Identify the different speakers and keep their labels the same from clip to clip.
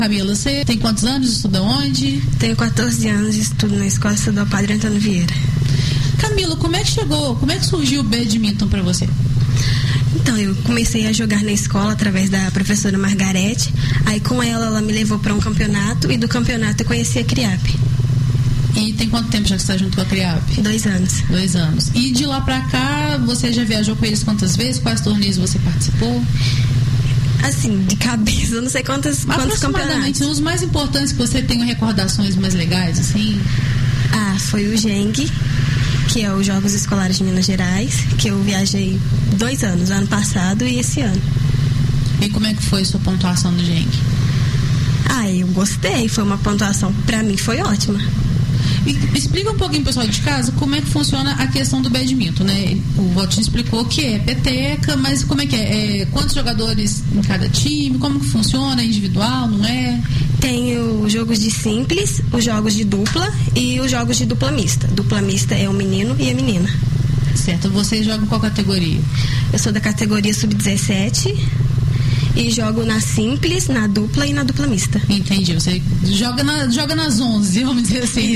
Speaker 1: Camila, você tem quantos anos? Estuda onde?
Speaker 2: Tenho 14 anos e estudo na Escola Estadual Padre Antônio Vieira.
Speaker 1: Camila, como é que surgiu o badminton para você?
Speaker 2: Então, eu comecei a jogar na escola através da professora Margarete. Aí com ela me levou para um campeonato e do campeonato eu conheci a CRIAP.
Speaker 1: E tem quanto tempo já que você está junto com a CRIAP?
Speaker 2: 2 anos.
Speaker 1: 2 anos. E de lá pra cá, você já viajou com eles quantas vezes? Quais torneios você participou?
Speaker 2: Assim, de cabeça, eu não sei quantos campeonatos.
Speaker 1: Os mais importantes que você tem recordações mais legais, assim?
Speaker 2: Foi o GENG, que é os Jogos Escolares de Minas Gerais, que eu viajei 2 anos, ano passado e esse ano.
Speaker 1: E como é que foi a sua pontuação do GENG?
Speaker 2: Eu gostei, foi uma pontuação, pra mim foi ótima.
Speaker 1: E explica um pouquinho, pessoal de casa, como é que funciona a questão do badminton, né? O Valtinho explicou que é peteca, mas como é que é? Quantos jogadores em cada time? Como que funciona? É individual, não é?
Speaker 2: Tem os jogos de simples, os jogos de dupla e os jogos de dupla mista. Dupla mista é o menino e a menina.
Speaker 1: Certo. Você joga em qual categoria?
Speaker 2: Eu sou da categoria sub-17 e jogo na simples, na dupla e na dupla mista.
Speaker 1: Entendi. Você joga nas 11, vamos dizer assim.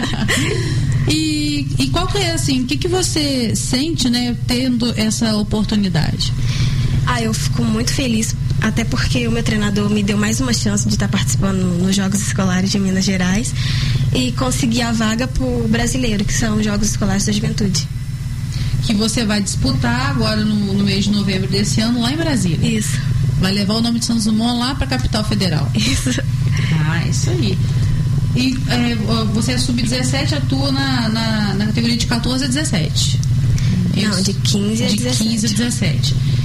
Speaker 1: E qual que é, assim, o que você sente, né, tendo essa oportunidade?
Speaker 2: Eu fico muito feliz, até porque o meu treinador me deu mais uma chance de estar participando nos Jogos Escolares de Minas Gerais e conseguir a vaga pro brasileiro, que são os Jogos Escolares da Juventude.
Speaker 1: Que você vai disputar agora no mês de novembro desse ano lá em Brasília.
Speaker 2: Isso.
Speaker 1: Vai levar o nome de Santos Dumont lá para a capital federal.
Speaker 2: Isso.
Speaker 1: Isso aí. E você é sub-17, atua na categoria de 14 a 17.
Speaker 2: Não, de 15 a 17.
Speaker 1: De 15 a 17.